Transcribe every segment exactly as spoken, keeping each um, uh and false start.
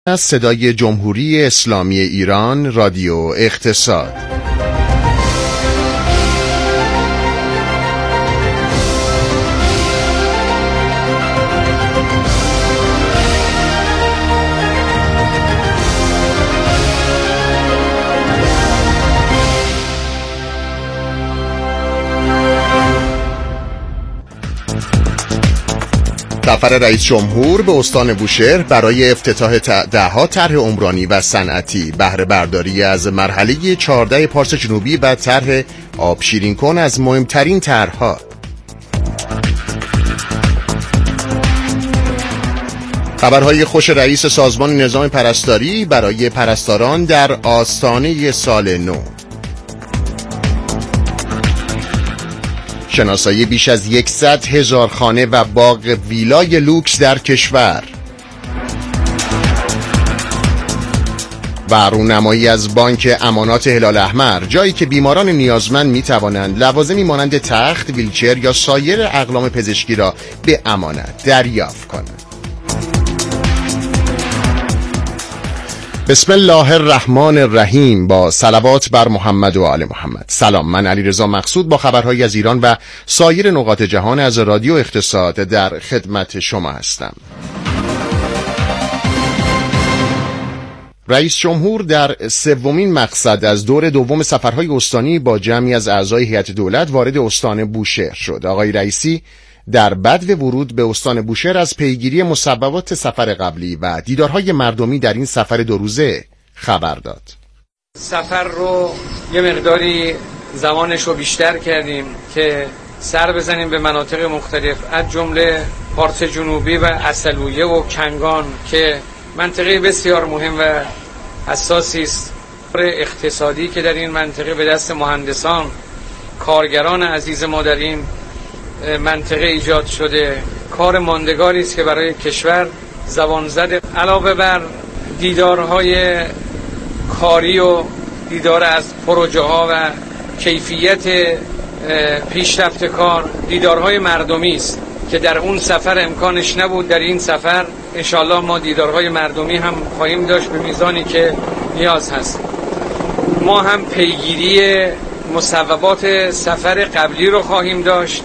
از صدای جمهوری اسلامی ایران رادیو اقتصاد. سفر رئیس جمهور به استان بوشهر برای افتتاح دهها طرح عمرانی و صنعتی، بهره برداری از مرحله چهارده پارس جنوبی و طرح آب شیرین کن از مهمترین طرحها. خبرهای خوش رئیس سازمان نظام پرستاری برای پرستاران در آستانه سال نو. شناسایی بیش از صد هزار خانه و باغ ویلای لوکس در کشور و رونمایی از بانک امانات هلال احمر، جایی که بیماران نیازمند می توانند لوازمی مانند تخت، ویلچر یا سایر اقلام پزشکی را به امانت دریافت کنند. بسم الله الرحمن الرحیم. با صلوات بر محمد و آل محمد. سلام، من علیرضا مقصود با خبرهای از ایران و سایر نقاط جهان از رادیو اقتصاد در خدمت شما هستم. رئیس جمهور در سومین مقصد از دور دوم سفرهای استانی با جمعی از اعضای هیئت دولت وارد استان بوشهر شد. آقای رئیسی در بدو ورود به استان بوشهر از پیگیری مسببات سفر قبلی و دیدارهای مردمی در این سفر دو روزه خبر داد. سفر رو یه مقداری زمانش رو بیشتر کردیم که سر بزنیم به مناطق مختلف، از جمله پارس جنوبی و عسلویه و کنگان که منطقه بسیار مهم و حساسی است. اقتصادی که در این منطقه به دست مهندسان، کارگران عزیز ما در این منطقه ایجاد شده، کار ماندگاری است که برای کشور زبان زده. علاوه بر دیدارهای کاری و دیدار از پروژه ها و کیفیت پیشرفت کار، دیدارهای مردمی است که در اون سفر امکانش نبود. در این سفر انشالله ما دیدارهای مردمی هم خواهیم داشت به میزانی که نیاز هست. ما هم پیگیری مسببات سفر قبلی رو خواهیم داشت.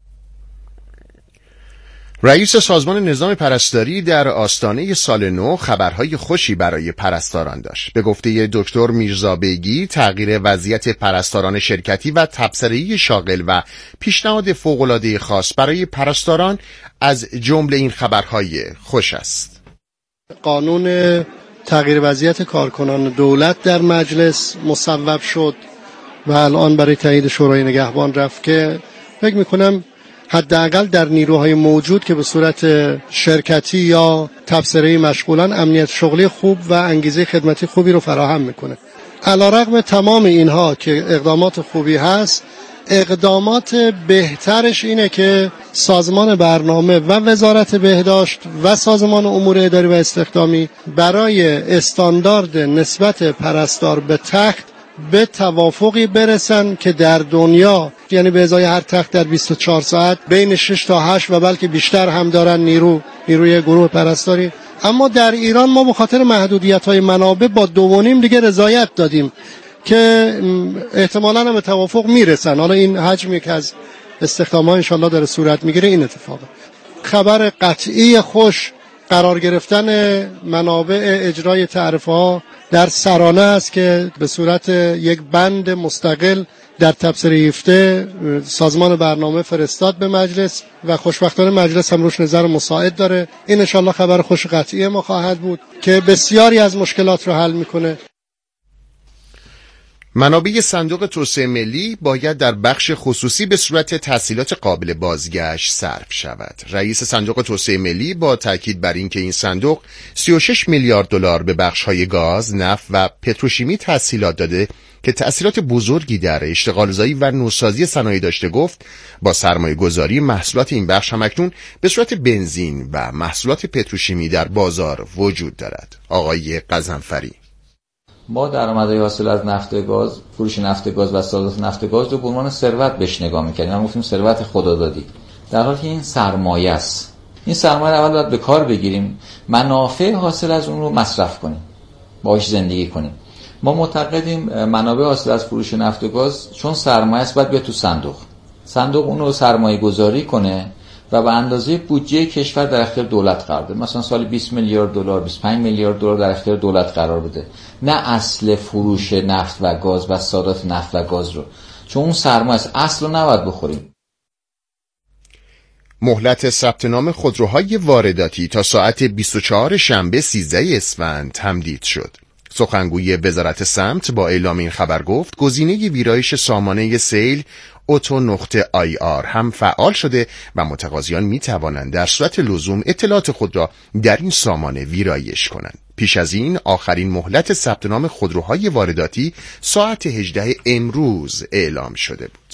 رئیس سازمان نظام پرستاری در آستانه سال نو خبرهای خوشی برای پرستاران داشت. به گفته دکتر میرزا بیگی، تغییر وضعیت پرستاران شرکتی و تبصره‌ای شاغل و پیشنهاد فوق‌العاده خاص برای پرستاران از جمله این خبرهای خوش است. قانون تغییر وضعیت کارکنان دولت در مجلس مصوب شد و الان برای تایید شورای نگهبان رفت که فکر می‌کنم حداقل در نیروهای موجود که به صورت شرکتی یا تبصره‌ای مشغولن، امنیت شغلی خوب و انگیزه خدمتی خوبی رو فراهم میکنه. علیرغم تمام اینها که اقدامات خوبی هست، اقدامات بهترش اینه که سازمان برنامه و وزارت بهداشت و سازمان امور اداری و استخدامی برای استاندارد نسبت پرستار به تخت به توافقی برسن که در دنیا، یعنی به ازای هر تخت در بیست و چهار ساعت بین شش تا هشت و بلکه بیشتر هم دارن نیرو نیروی گروه پرستاری. اما در ایران ما به خاطر محدودیت‌های منابع با دو و نیم دیگه رضایت دادیم که احتمالاً هم به توافق میرسن. حالا این حجمی که از استخدام‌ها انشالله داره صورت میگیره این اتفاقه. خبر قطعی خوش قرار گرفتن منابع اجرای تعرفه‌ها در سرانه است که به صورت یک بند مستقل در تبصره هفده سازمان برنامه فرستاد به مجلس و خوشبختانه مجلس هم روش نظر مساعد داره. این انشالله خبر خوش قطعی ما خواهد بود که بسیاری از مشکلات رو حل میکنه. منابع صندوق توسعه ملی باید در بخش خصوصی به صورت تسهیلات قابل بازگشت صرف شود. رئیس صندوق توسعه ملی با تاکید بر اینکه این صندوق سی و شش میلیارد دلار به بخش‌های گاز، نفت و پتروشیمی تسهیلات داده که تأثیرات بزرگی در اشتغالزایی و نوسازی صنایع داشته، گفت با سرمایه گذاری محصولات این بخش همکنون به صورت بنزین و محصولات پتروشیمی در بازار وجود دارد. آقای قزنفری: ما درآمدهای حاصل از نفت گاز، فروش نفت گاز و صادرات نفت گاز رو به عنوان ثروت بهش نگاه می‌کنیم. ما گفتیم ثروت خدادادی، در حالی که این سرمایه است. این سرمایه اول باید به کار بگیریم، منافع حاصل از اون رو مصرف کنیم، باهاش زندگی کنیم. ما معتقدیم منابع حاصل از فروش نفت و گاز چون سرمایه است باید بیاد تو صندوق، صندوق اون رو سرمایه گذاری کنه و به اندازه بودجه کشور در اختیار دولت قرار بده. مثلا سال بیست میلیارد دلار، بیست و پنج میلیارد دلار در اختیار دولت قرار بده، نه اصل فروش نفت و گاز و صادرات نفت و گاز رو، چون اون سرمایه است، اصل رو نباید بخوریم. مهلت ثبت نام خودروهای وارداتی تا ساعت بیست و چهارم شنبه سیزدهم اسفند تمدید شد. سخنگوی وزارت سمت با اعلام این خبر گفت گزینه ویرایش سامانه سیل اوتو نقطه آی آر هم فعال شده و متقاضیان می توانند در صورت لزوم اطلاعات خود را در این سامانه ویرایش کنند. پیش از این آخرین مهلت ثبت نام خودروهای وارداتی ساعت هجدهم امروز اعلام شده بود.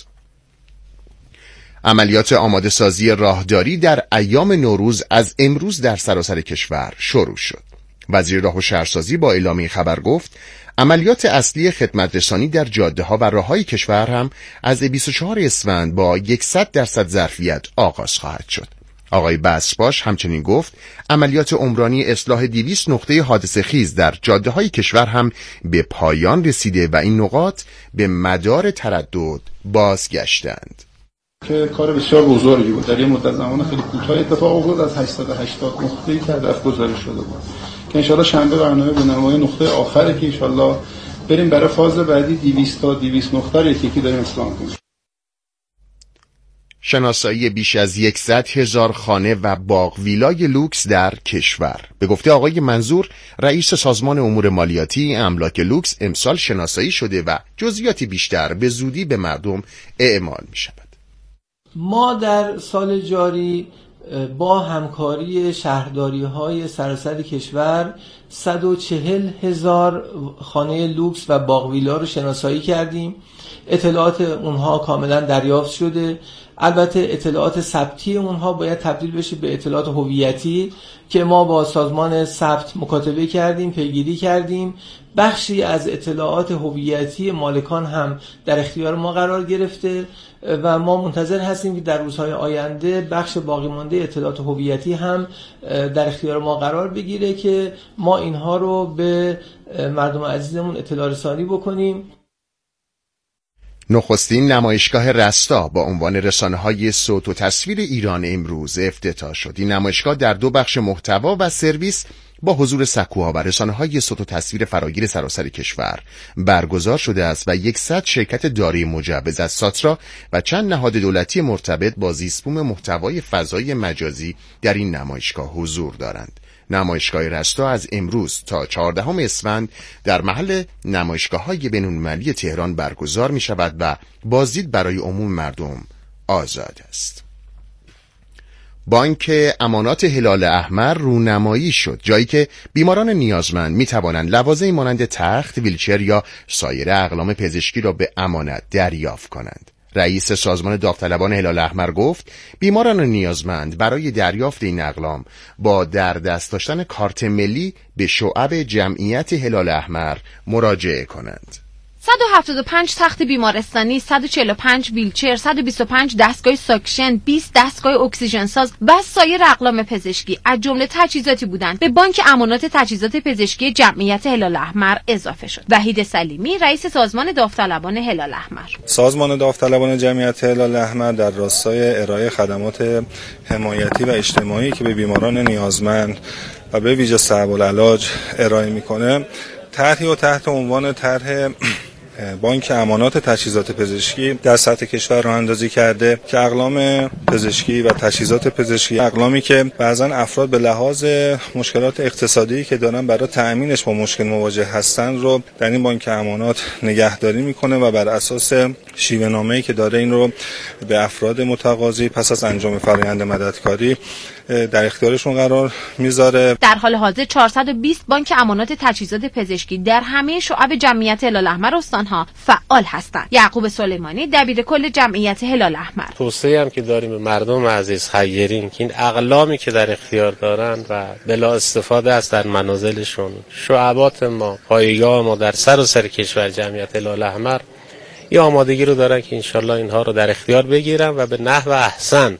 عملیات آماده سازی راهداری در ایام نوروز از امروز در سراسر کشور شروع شد. وزیر راه و شهرسازی با اعلام این خبر گفت عملیات اصلی خدمت رسانی در جاده ها و راههای کشور هم از بیست و چهارم اسفند با صد درصد ظرفیت آغاز خواهد شد. آقای بسپاش همچنین گفت عملیات عمرانی اصلاح دویست نقطه حادثه خیز در جاده های کشور هم به پایان رسیده و این نقاط به مدار تردد بازگشتند. که کار بسیار بزرگی بود، در یه مدت زمان خیلی کوتاه اتفاق افتاد، از هشتصد و هشتاد نقطه‌ای که هدف گذاری شده بود که انشالله شنبه برنامه به نمای نقطه آخره که انشالله بریم برای فاز بعدی دویست تا دویست نقطه رو یکی داریم اصلاح کنیم. شناسایی بیش از صد هزار خانه و باغ ویلای لوکس در کشور. به گفته آقای منظور رئیس سازمان امور مالیاتی، املاک لوکس امسال شناسایی شده و جزئیاتی بیشتر به زودی به مردم اعمال می شود. ما در سال جاری با همکاری شهرداری‌های سراسر کشور صد و چهل هزار خانه لوکس و باغ ویلا رو شناسایی کردیم. اطلاعات اونها کاملا دریافت شده. البته اطلاعات ثبتی اونها باید تبدیل بشه به اطلاعات هویتی که ما با سازمان ثبت مکاتبه کردیم، پیگیری کردیم. بخشی از اطلاعات هویتی مالکان هم در اختیار ما قرار گرفته و ما منتظر هستیم که در روزهای آینده بخش باقی مانده اطلاعات هویتی هم در اختیار ما قرار بگیره که ما اینها رو به مردم عزیزمون اطلاع رسانی بکنیم. نخستین نمایشگاه رستا با عنوان رسانه‌های صوت و تصویر ایران امروز افتتاح شد. این نمایشگاه در دو بخش محتوا و سرویس با حضور سکوها و رسانه‌های صوت و تصویر فراگیر سراسر کشور برگزار شده است و صد شرکت دارای مجوز از ساترا و چند نهاد دولتی مرتبط با زیستبوم محتوای فضای مجازی در این نمایشگاه حضور دارند. نمایشگاه رستا از امروز تا چهاردهم اسفند در محل نمایشگاه‌های بین‌المللی تهران برگزار می شود و بازدید برای عموم مردم آزاد است. بانک امانات هلال احمر رونمایی شد، جایی که بیماران نیازمند می توانند لوازمی مانند تخت، ویلچر یا سایر اقلام پزشکی را به امانت دریافت کنند. رئیس سازمان داوطلبان هلال احمر گفت بیماران نیازمند برای دریافت این اقلام با در دست داشتن کارت ملی به شعب جمعیت هلال احمر مراجعه کنند. صد و هفتاد و پنج تخت بیمارستانی، صد و چهل و پنج ویلچر، صد و بیست و پنج دستگاه ساکشن، بیست دستگاه اکسیژن ساز و سایر اقلام پزشکی از جمله تجهیزاتی بودند به بانک امانات تجهیزات پزشکی جمعیت هلال احمر اضافه شد. وحید سلیمی رئیس سازمان داوطلبان هلال احمر. سازمان داوطلبان جمعیت هلال احمر در راستای ارائه خدمات حمایتی و اجتماعی که به بیماران نیازمند و به ویژه صعب العلاج ارائه میکنه، طرحی و تحت عنوان طرح بانک امانات تجهیزات پزشکی در سطح کشور راه اندازی کرده که اقلام پزشکی و تجهیزات پزشکی، اقلامی که بعضا افراد به لحاظ مشکلات اقتصادی که دارن برای تأمینش با مشکل مواجه هستن رو در این بانک امانات نگهداری میکنه و بر اساس شیوه نامه‌ای که داره این رو به افراد متقاضی پس از انجام فرآیند مددکاری در اختیارشون قرار میذاره. در حال حاضر چهارصد و بیست بانک امانات تجهیزات پزشکی در همه شعب جمعیت هلال احمر استانها فعال هستند. یعقوب سلیمانی دبیر کل جمعیت هلال احمر: توصیه هم که داریم به مردم عزیز خیرین که این اقلامی که در اختیار دارند و بلا استفاده است در منازلشون، شعبات ما، پایگاه ما در سراسر کشور جمعیت هلال احمر یه آمادگی رو دارن که انشالله اینها رو در اختیار بگیرن و به نحو احسن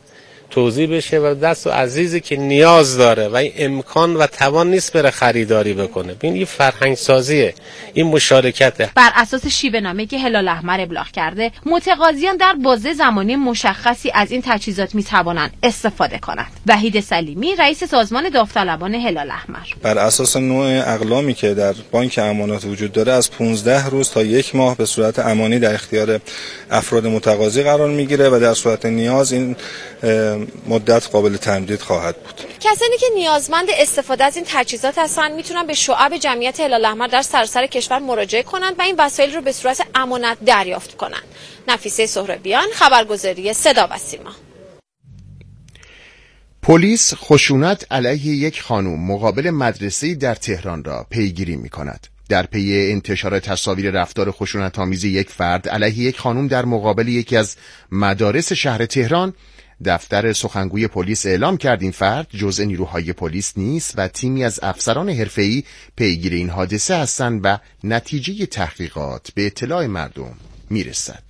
توزیع بشه و دست و عزیزی که نیاز داره و این امکان و توان نیست بره خریداری بکنه. ببین این فرهنگ سازیه، این مشارکته. بر اساس شیوه نامه‌ای که هلال احمر ابلاغ کرده، متقاضیان در بازه زمانی مشخصی از این تجهیزات میتوانند استفاده کنند. وحید سلیمی، رئیس سازمان داوطلبان هلال احمر: بر اساس نوع اقلامی که در بانک امانات وجود داره از پانزده روز تا یک ماه به صورت امانی در اختیار افراد متقاضی قرار میگیره و در صورت نیاز این مدت قابل تمدید خواهد بود. کسانی که نیازمند استفاده از این تجهیزات هستند میتونن به شعب جمعیت هلال احمر در سراسر کشور مراجعه کنند و این وسایل رو به صورت امانت دریافت کنند. نفیسه سهرابیان، خبرگزاری صدا و سیما. پلیس خشونت علیه یک خانم مقابل مدرسه‌ای در تهران را پیگیری می‌کند. در پی انتشار تصاویر رفتار خشونت‌آمیز یک فرد علیه یک خانم در مقابل یکی از مدارس شهر تهران، دفتر سخنگوی پلیس اعلام کرد این فرد جزء نیروهای پلیس نیست و تیمی از افسران حرفه‌ای پیگیر این حادثه هستند و نتیجه تحقیقات به اطلاع مردم میرسد.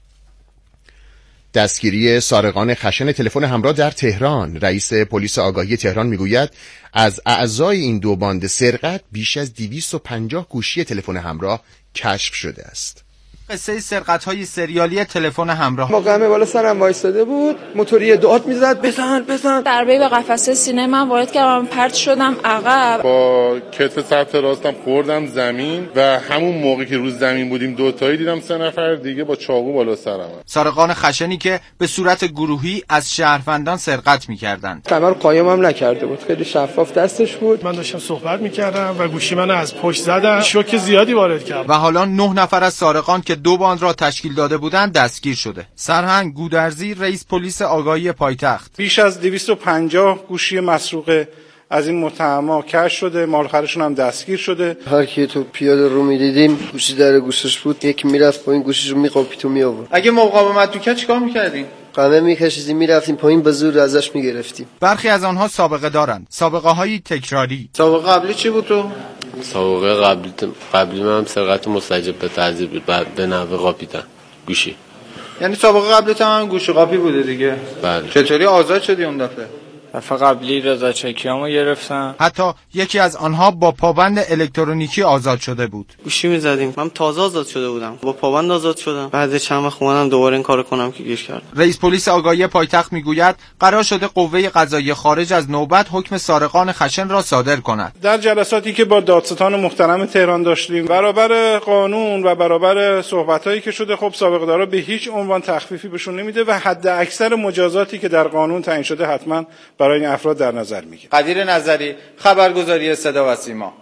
دستگیری سارقان خشن تلفن همراه در تهران. رئیس پلیس آگاهی تهران میگوید از اعضای این دو باند سرقت بیش از دویست و پنجاه گوشی تلفن همراه کشف شده است. قصه سرقت‌های سریالی تلفن همراه. مقام بالا سرم وایساده بود، موتوری داد میزد بزن بزن. ضربه به قفسه سینه من وارد کردم، پرت شدم عقب. با کتف سمت راستم خوردم زمین و همون موقعی که رو زمین بودیم دو تایی دیدم سه نفر دیگه با چاقو بالا سرم. سارقان خشنی که به صورت گروهی از شهروندان سرقت می‌کردند. کمر قایم هم نکرده بود، خیلی شفاف دستش بود. من داشتم صحبت می‌کردم و گوشی منو از پشت زدن، شوک زیادی وارد کرد. و حالا نه نفر از سارقان که دو باند را تشکیل داده بودند دستگیر شده. سرهنگ گودرزی، رئیس پلیس آگاهی پایتخت: بیش از دویست و پنجاه گوشی مسروقه از این متهما کشف شده، مالخرشون هم دستگیر شده. هر کی تو پیاده رو میدیدیم گوشی در گوشش بود، یک میرفت پایین گوشیشو میقاپید تو میآورد. اگه مقاومت میکرد چیکار میکردیم؟ قمه میکشیدیم میرفتیم پایین، به زور ازش میگرفتیم. برخی از آنها سابقه دارند، سابقه های تکراری. سابقه قبلی چی بود تو؟ سابقه قبلی قبلی من هم سرقت مستجب به تعذیر بود، بعد به نحوه قاپیدن گوشی. یعنی سابقه قبلی هم گوشی قاپی بوده دیگه؟ بله. چطوری آزاد شدی اون دفعه؟ دفعه قبلی رضا چکیامو گرفتن. حتی یکی از آنها با پابند الکترونیکی آزاد شده بود. گوشی می‌زدیم. من تازه آزاد شده بودم. با پابند آزاد شدم. بعد چند وقت اومدم دوباره این کارو کنم که گیش کردم. رئیس پلیس آگاهی پایتخت میگوید قرار شده قوه قضاییه خارج از نوبت حکم سارقان خشن را صادر کند. در جلساتی که با دادستان محترم تهران داشتیم برابر قانون و برابر صحبتایی که شده، خب سابقه دارا به هیچ عنوان تخفیفی بهشون نمیده و حد اکثر مجازاتی که در قانون تعیین شده حتما برای این افراد در نظر میگیره. قدیر نظری، خبرگزاری صدا و سیما.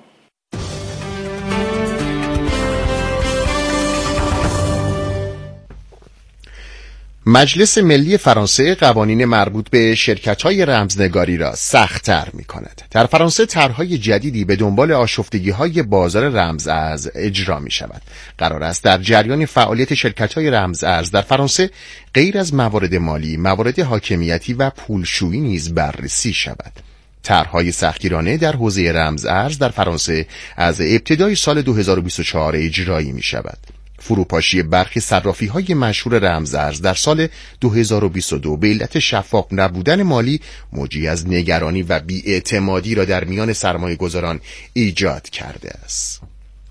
مجلس ملی فرانسه قوانین مربوط به شرکت‌های رمزنگاری را سخت‌تر می‌کند. در فرانسه طرح‌های جدیدی به دنبال آشفتگی‌های بازار رمزارز اجرا می‌شود. قرار است در جریان فعالیت شرکت‌های رمزارز در فرانسه غیر از موارد مالی، موارد حاکمیتی و پولشویی نیز بررسی شود. طرح‌های سختگیرانه در حوزه رمزارز در فرانسه از ابتدای سال دو هزار و بیست و چهار اجرایی می‌شود. فروپاشی برخی صرافی‌های مشهور رمزارز در سال دو هزار و بیست و دو به علت شفاف نبودن مالی موجی از نگرانی و بی‌اعتمادی را در میان سرمایه‌گذاران ایجاد کرده است.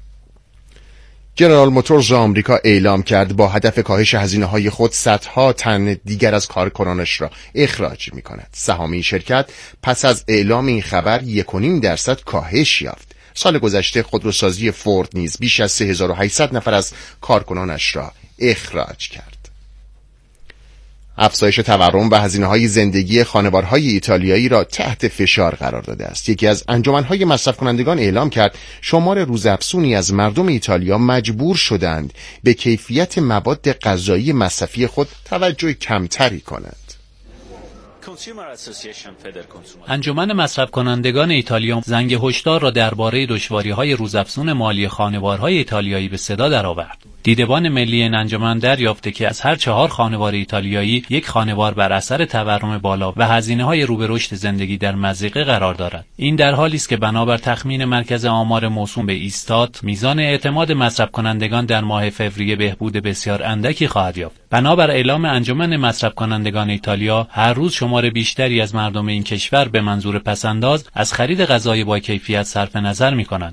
جنرال موتورز آمریکا اعلام کرد با هدف کاهش هزینه‌های خود صدها تن دیگر از کارکنانش را اخراج می‌کند. سهام این شرکت پس از اعلام این خبر یک و نیم درصد کاهش یافت. سال گذشته خودروسازی فورد نیز بیش از سه هزار و هشتصد نفر از کارکنانش را اخراج کرد. افزایش تورم و هزینه‌های زندگی خانوارهای ایتالیایی را تحت فشار قرار داده است. یکی از انجمن‌های مصرف کنندگان اعلام کرد شمار روزافزونی از مردم ایتالیا مجبور شدند به کیفیت مواد غذایی مصرفی خود توجه کمتری کنند. انجمن مصرف کنندگان ایتالیا زنگ هشدار را درباره دشواری‌های روزافزون مالی خانوارهای ایتالیایی به صدا درآورد. دیدبان ملی این انجمن دریافته که از هر چهار خانوار ایتالیایی یک خانوار بر اثر تورم بالا و هزینه‌های رو به رشد زندگی در مضیقه قرار دارد. این در حالی است که بنابر تخمین مرکز آمار موسوم به ایستات، میزان اعتماد مصرف کنندگان در ماه فوریه بهبود بسیار اندکی خواهد یافت. بنابر اعلام انجمن مصرف کنندگان ایتالیا، هر روز شمار بیشتری از مردم این کشور به منظور پسنداز از خرید غذای با کیفیت صرف نظر می‌کنند.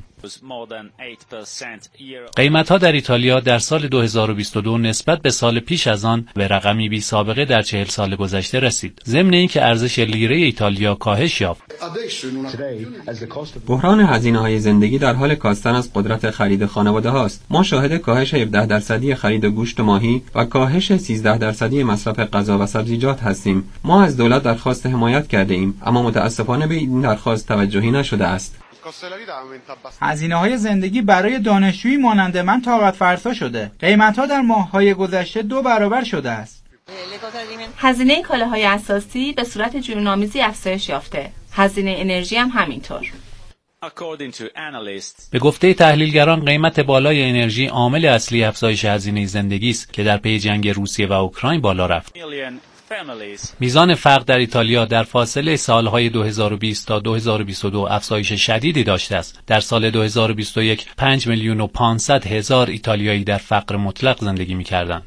قیمت‌ها در ایتالیا در سال دو هزار و بیست و دو نسبت به سال پیش از آن به رقمی بی سابقه در چهل سال گذشته رسید. ضمن اینکه ارزش لیره ایتالیا کاهش یافت. بحران هزینه‌های زندگی در حال کاستن از قدرت خرید خانواده هاست. ما شاهد کاهش هفده درصدی خرید گوشت ماهی و کاهش سیزده درصدی مصرف غذا و سبزیجات هستیم. ما از دولت درخواست حمایت کرده ایم، اما متاسفانه به این درخواست توجهی نشده است. هزینه‌های زندگی برای دانشجویی مانند من طاقت فرسا شده. قیمت‌ها در ماه‌های گذشته دو برابر شده است. هزینه کالاهای اساسی به صورت جنون‌آمیزی افزایش یافته. هزینه انرژی هم همینطور. به گفته تحلیلگران، قیمت بالای انرژی عامل اصلی افزایش هزینه زندگی است که در پی جنگ روسیه و اوکراین بالا رفت. میزان فقر در ایتالیا در فاصله سالهای دو هزار و بیست تا دو هزار و بیست و دو افزایش شدیدی داشته است. در سال دو هزار و بیست و یک پنج میلیون و پانصد هزار ایتالیایی در فقر مطلق زندگی می‌کردند.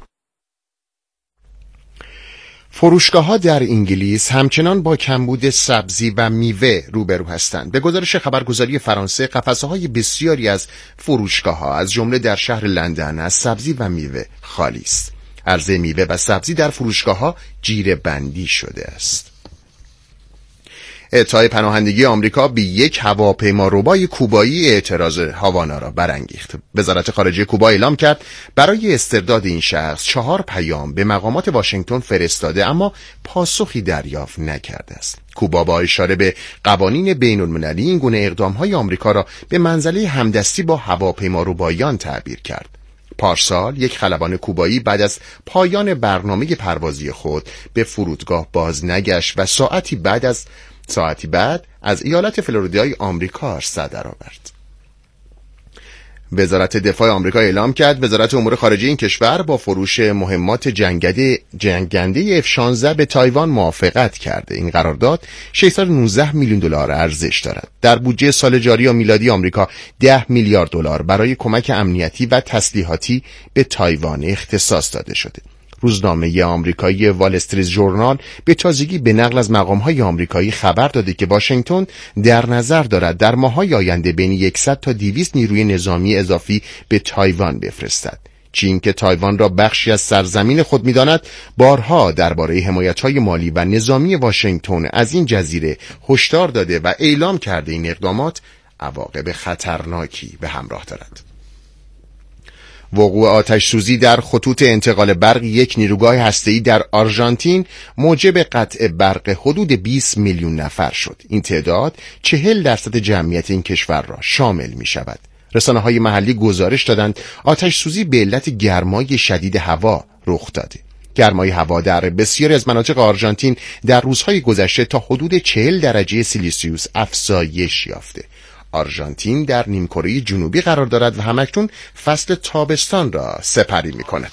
فروشگاه‌ها در انگلیس همچنان با کمبود سبزی و میوه روبرو هستند. به گزارش خبرگزاری فرانسه، قفسه‌های بسیاری از فروشگاه‌ها از جمله در شهر لندن از سبزی و میوه خالی است. عرضه میوه و سبزی در فروشگاه‌ها جیره بندی شده است. اعطای پناهندگی آمریکا به یک هواپیماربای کوبایی اعتراض هاوانا را برانگیخت. وزارت خارجه کوبا اعلام کرد برای استرداد این شخص چهار پیام به مقامات واشنگتن فرستاده، اما پاسخی دریافت نکرده است. کوبا با اشاره به قوانین بین‌المللی این گونه اقدام‌های آمریکا را به منزله همدستی با هواپیماربایان تعبیر کرد. پارسال یک خلبان کوبایی بعد از پایان برنامه پروازی خود به فرودگاه باز نگشت و ساعتی بعد از ساعتی بعد از ایالت فلوریدای آمریکا سر درآورد. وزارت دفاع آمریکا اعلام کرد وزارت امور خارجه این کشور با فروش مهمات جنگنده جنگنده اف شانزده به تایوان موافقت کرده. این قرارداد ششصد و نوزده میلیون دلار ارزش دارد. در بودجه سال جاری و میلادی آمریکا ده میلیارد دلار برای کمک امنیتی و تسلیحاتی به تایوان اختصاص داده شده. روزنامه آمریکایی وال استریت ژورنال به تازگی به نقل از مقام‌های آمریکایی خبر داده که واشنگتن در نظر دارد در ماه‌های آینده بین صد تا دویست نیروی نظامی اضافی به تایوان بفرستد. چین که تایوان را بخشی از سرزمین خود می‌داند، بارها درباره حمایت‌های مالی و نظامی واشنگتن از این جزیره هشدار داده و اعلام کرده این اقدامات عواقب خطرناکی به همراه دارد. وقوع آتش سوزی در خطوط انتقال برق یک نیروگاه هسته‌ای در آرژانتین موجب قطع برق حدود بیست میلیون نفر شد. این تعداد چهل درصد جمعیت این کشور را شامل می شود. رسانه‌های محلی گزارش دادند آتش سوزی به علت گرمای شدید هوا رخ داده. گرمای هوا در بسیاری از مناطق آرژانتین در روزهای گذشته تا حدود چهل درجه سلسیوس افزایش یافته. آرژانتین در نیمکره جنوبی قرار دارد و همکنون فصل تابستان را سپری می کند.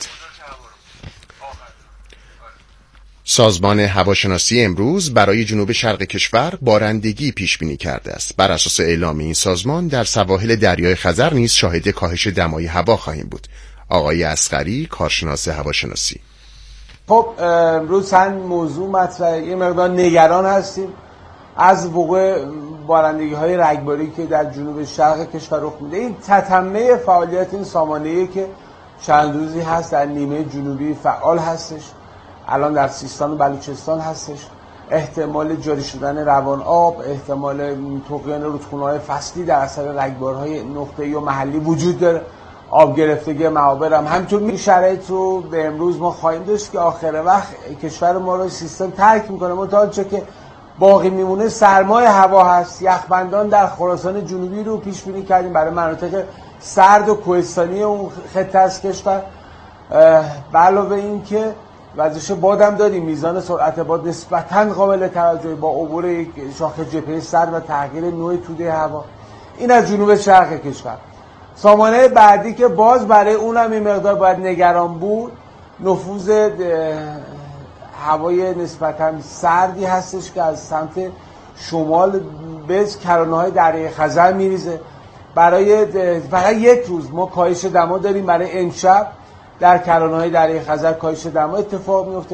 سازمان هواشناسی امروز برای جنوب شرق کشور بارندگی پیش بینی کرده است. بر اساس اعلام این سازمان در سواحل دریای خزر نیز شاهد کاهش دمای هوا خواهیم بود. آقای اصغری، کارشناس هواشناسی: خب امروز چند موضوع مطرحه. یه مقدار نگران هستیم از وقوع بارندگی های رگباری که در جنوب شرق کشور رخ میده. این تتمه فعالیت این سامانه‌ای که چند روزی هست در نیمه جنوبی فعال هستش، الان در سیستان و بلوچستان هستش. احتمال جاری شدن روان آب، احتمال طغیان رودخونه‌های فصلی در اثر رگبارهای نقطه‌ای و محلی وجود داره. آب گرفتگی معابر هم همچون این شرایط رو به امروز ما خواهیم داشت که آخر وقت کشور ما رو سیستم ترک میکنه. منتها چه که باقی میمونه سرمای هوا هست. یخبندان در خراسان جنوبی رو پیش بینی کردیم برای مناطق سرد و کوهستانی اون خطه از کشور. به علاوه این که وزش بادم داریم، میزان سرعت باد نسبتاً قابل توجهی با عبور یک شاخه جبهه سرد و تغییر نوع توده هوا. این از جنوب شرق کشور. سامانه بعدی که باز برای اونم این مقدار باید نگران بود، نفوذ هوای نسبتاً سردی هستش که از سمت شمال به کرانه‌های دریای خزر میریزه. برای فقط یک روز ما کاهش دما داریم، برای امشب در کرانه‌های دریای خزر کاهش دما اتفاق میفته.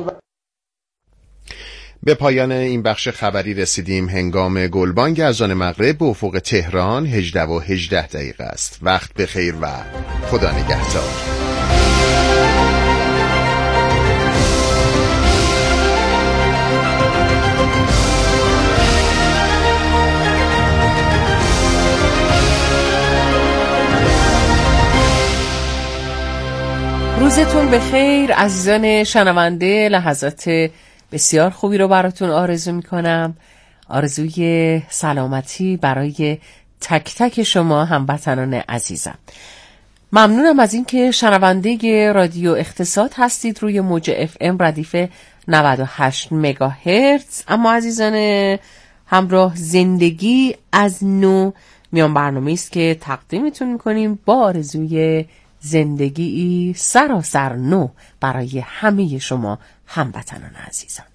به پایان این بخش خبری رسیدیم. هنگام گلبانگ اذان مغرب به افق تهران هجده و هجده دقیقه است. وقت بخیر و خدا نگهدار. روزتون بخیر عزیزان شنونده. لحظات بسیار خوبی رو براتون آرزو میکنم. آرزوی سلامتی برای تک تک شما هموطنان عزیزم. ممنونم از اینکه شنونده رادیو اقتصاد هستید روی موج اف ام ردیف نود و هشت مگاهرتز. اما عزیزان همراه زندگی از نو میان برنامه‌ای است که تقدیمتون میکنیم با آرزوی زندگی سراسر نو برای همه شما هموطنان عزیزم.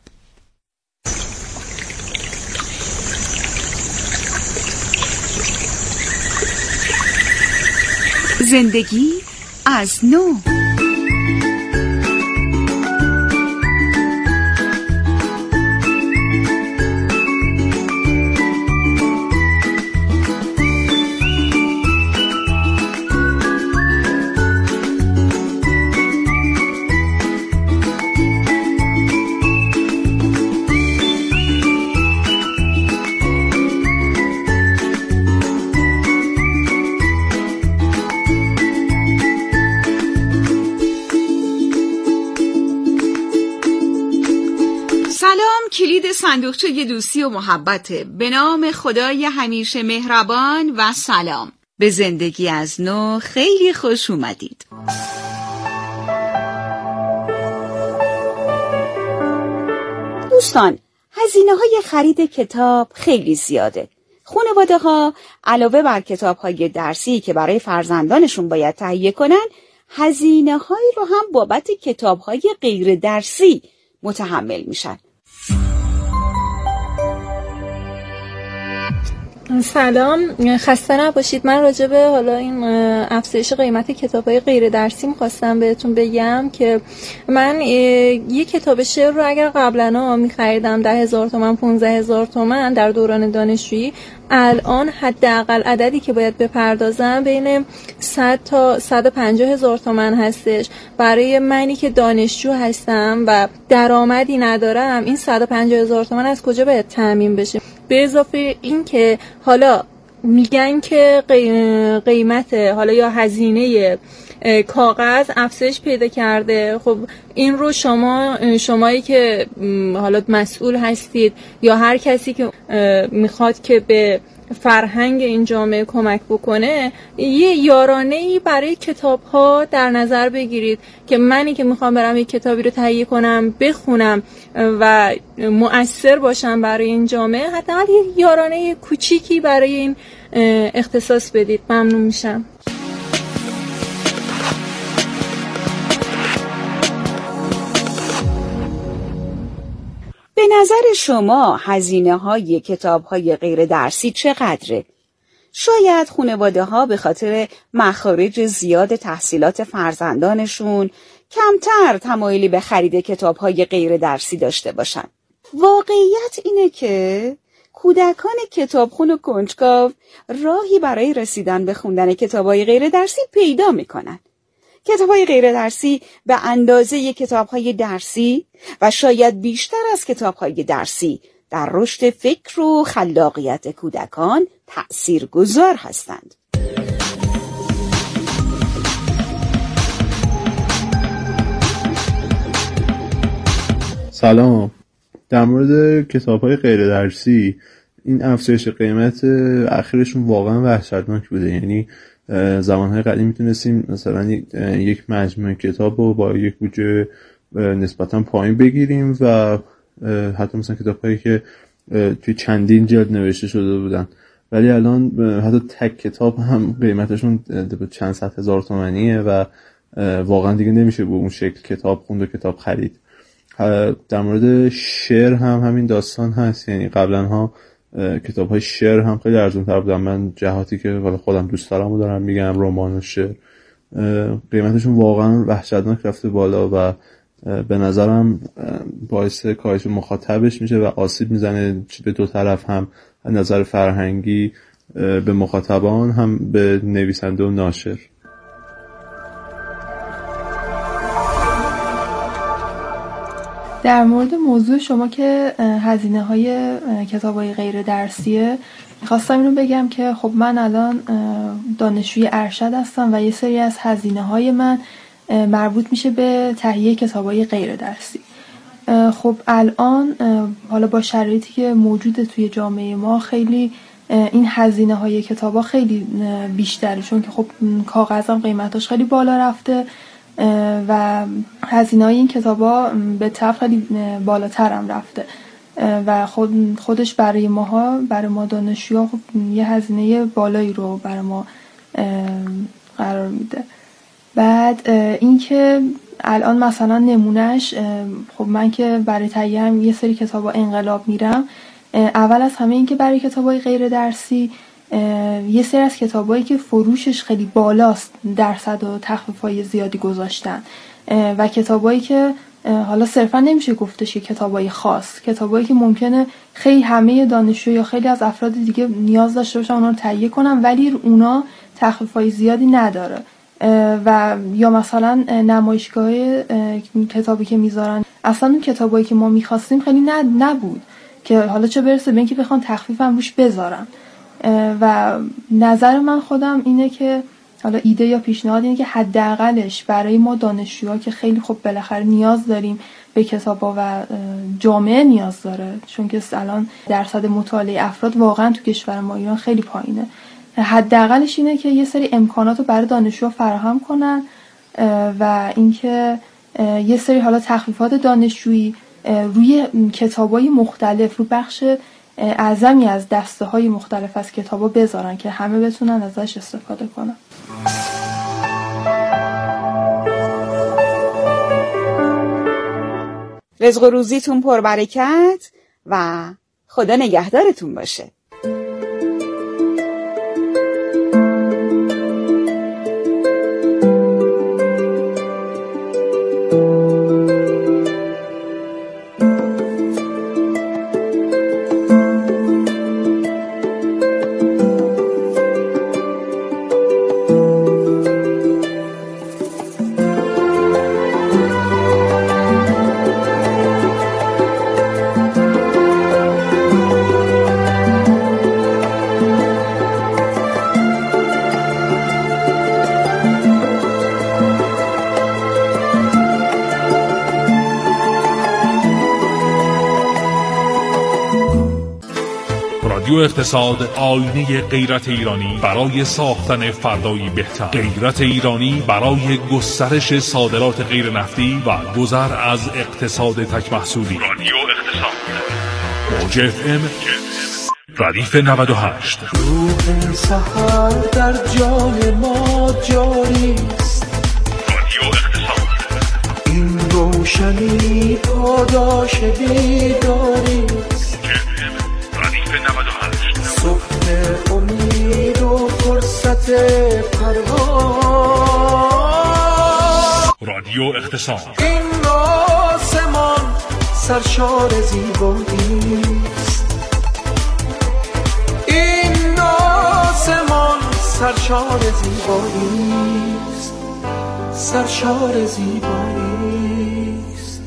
زندگی از نو. کلید صندوقچه دوستی و محبت. به نام خدای همیشه مهربان و سلام. به زندگی از نو خیلی خوش اومدید. دوستان، هزینه های خرید کتاب خیلی زیاده. خانواده ها علاوه بر کتاب های درسی که برای فرزندانشون باید تهیه کنن، هزینه هایی رو هم بابت کتاب های غیر درسی متحمل میشن. سلام، خسته نباشید. من راجع به حالا این افزایش قیمت کتاب‌های غیر درسی می‌خواستم بهتون بگم که من یه کتاب شعر رو اگر قبلا می‌خریدم ده هزار تومان پانزده هزار تومان در دوران دانشجویی، الان حداقل عددی که باید بپردازم بین صد تا صد و پنجاه هزار تومان هستش. برای منی که دانشجو هستم و درآمدی ندارم، این صد و پنجاه هزار تومان از کجا باید تامین بشه؟ به اضافه این که حالا میگن که قیمت حالا یا هزینه کاغذ افزایش پیدا کرده. خب این رو شما شمایی که حالا مسئول هستید یا هر کسی که میخواد که به فرهنگ این جامعه کمک بکنه، یه یارانه‌ای برای کتاب‌ها در نظر بگیرید که منی که میخوام برم یک کتابی رو تهیه کنم، بخونم و مؤثر باشم برای این جامعه، حداقل یه یارانه کوچیکی برای این اختصاص بدید. ممنون میشم. به نظر شما هزینه های کتاب های غیر درسی چقدره؟ شاید خانواده ها به خاطر مخارج زیاد تحصیلات فرزندانشون کمتر تمایلی به خرید کتاب های غیر درسی داشته باشن. واقعیت اینه که کودکان کتابخون و کنجکاو راهی برای رسیدن به خوندن کتاب های غیر درسی پیدا میکنن. کتاب‌های غیر درسی به اندازه کتاب‌های درسی و شاید بیشتر از کتاب‌های درسی در رشد فکر و خلاقیت کودکان تأثیرگذار هستند. سلام. در مورد کتاب‌های غیر درسی، این افزایش قیمت اخیرشون واقعا وحشتناک بوده. یعنی زمانهای قدیم میتونستیم مثلا یک مجموعه کتاب رو با یک بودجه نسبتا پایین بگیریم و حتی مثلا کتاب‌هایی که توی چندین جلد نوشته شده بودن ولی الان حتی تک کتاب هم قیمتشون چند صد هزار تومانیه و واقعا دیگه نمیشه به اون شکل کتاب خوند و کتاب خرید. در مورد شعر هم همین داستان هست، یعنی قبلا ها کتاب های شعر هم خیلی ارزون تر بودن. من جهاتی که خودم دوست دارم و دارم میگم، رمان و شعر، قیمتشون واقعا وحشتناک رفته بالا و به نظرم باعث کاهش مخاطبش میشه و آسیب میزنه به دو طرف، هم نظر فرهنگی به مخاطبان هم به نویسنده و ناشر. در مورد موضوع شما که هزینه های کتاب های غیر درسیه، خواستم اینو بگم که خب من الان دانشجوی ارشد هستم و یه سری از هزینه های من مربوط میشه به تهیه کتاب های غیر درسی. خب الان حالا با شرایطی که موجوده توی جامعه ما خیلی این هزینه های کتاب ها خیلی بیشتره، چون که خب کاغذم قیمتاش خیلی بالا رفته و هزینه های این کتاب ها به طب خیلی بالاتر هم رفته و خود خودش برای ماها برای ما دانشجوها خب یه هزینه بالایی رو برای ما قرار میده. بعد اینکه الان مثلا نمونهش، خب من که برای تهیه هم یه سری کتابا انقلاب میرم، اول از همه این که برای کتابای غیر درسی یه سری از کتابایی که فروشش خیلی بالاست درصد و تخفیفای زیادی گذاشتن و کتابایی که حالا صرفا نمیشه گفتش که کتابای خاص، کتابایی که ممکنه خیلی همه دانشجو یا خیلی از افراد دیگه نیاز داشته باشن اونا رو تهیه کنن ولی اونا تخفیفای زیادی نداره. و یا مثلا نمایشگاه کتابی که میذارن اصلا اون کتابایی که ما میخواستیم خیلی نبود که حالا چه برسه به اینکه بخوان تخفیف هم روش بذارن. و نظر من خودم اینه که حالا ایده یا پیشنهاد اینه که حداقلش برای ما دانشجوها که خیلی خب بالاخره نیاز داریم به کتابا و جامعه نیاز داره، چون که الان درصد مطالعه افراد واقعا تو کشور ما ایران خیلی پایینه، حداقلش اینه که یه سری امکانات رو برای دانشجوها فراهم کنن و اینکه یه سری حالا تخفیفات دانشجویی روی کتابای مختلف، رو بخش اعظمی از دسته های مختلف از کتابا بذارن که همه بتونن ازش استفاده کنن. رزق و روزیتون پربرکت و خدا نگهدارتون باشه. رادیو اقتصاد، آینه غیرت ایرانی برای ساختن فردایی بهتر. غیرت ایرانی برای گسترش صادرات غیر نفتی و گذر از اقتصاد تک محصولی. رادیو اقتصاد، موج اف ام ردیف نود و هشت. روح سحر در جان ما جاری است. رادیو اقتصاد، این روشنی پاداش بیداری است. صبح امید و فرصت پرواز. رادیو اقتصاد، این آسمان سرشار زیبایی است. این آسمان سرشار زیبایی است. سرشار زیبایی است.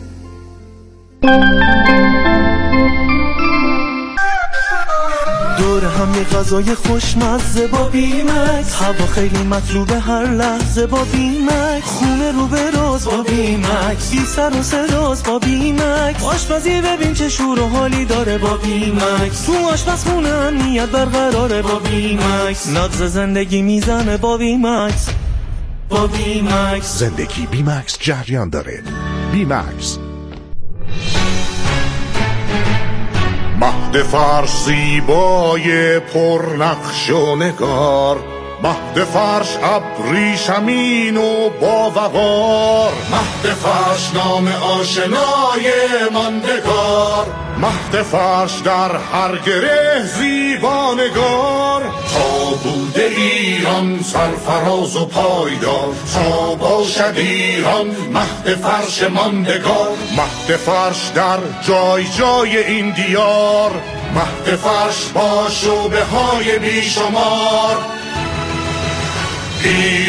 دور هم یه غذای خوشمزه با بیمکس، هوا خیلی مطلوبه هر لحظه با بیمکس، خونه رو به روز با بیمکس، بی سر و سراز با بیمکس، آشپزی ببین چه شور و حالی داره با بیمکس، تو آشپزخونه امنیت برقراره با بیمکس، نبض زندگی میزنه با بیمکس. با بیمکس زندگی بیمکس جریان داره. بیمکس مهد فرش زیبای پرنقش و نگار، مهد فرش ابریشمین و باوقار، مهد فرش نام آشنای ماندگار، مهد فرش در هر گره زیبانگار. تا بوده ایران سرفراز و پایدار، تا باشد ایران مهد فرش ماندگار. مهد فرش در جای جای این دیار، مهد فرش با شعبه های بیشمار.